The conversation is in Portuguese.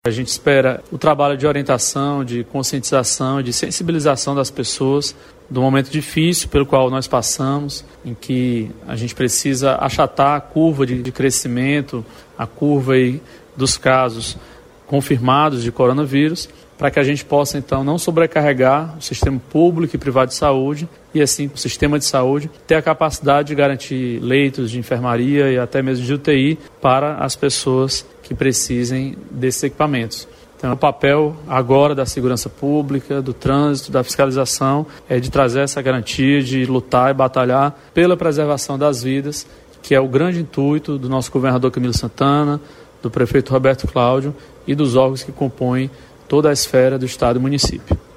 A gente espera o trabalho de orientação, de conscientização, de sensibilização das pessoas do momento difícil pelo qual nós passamos, em que a gente precisa achatar a curva de crescimento, a curva aí dos casos confirmados de coronavírus, para que a gente possa, então, não sobrecarregar o sistema público e privado de saúde e, assim, o sistema de saúde ter a capacidade de garantir leitos de enfermaria e até mesmo de UTI para as pessoas que precisem desses equipamentos. Então, o papel agora da segurança pública, do trânsito, da fiscalização, é de trazer essa garantia, de lutar e batalhar pela preservação das vidas, que é o grande intuito do nosso governador Camilo Santana, do prefeito Roberto Cláudio e dos órgãos que compõem toda a esfera do Estado e município.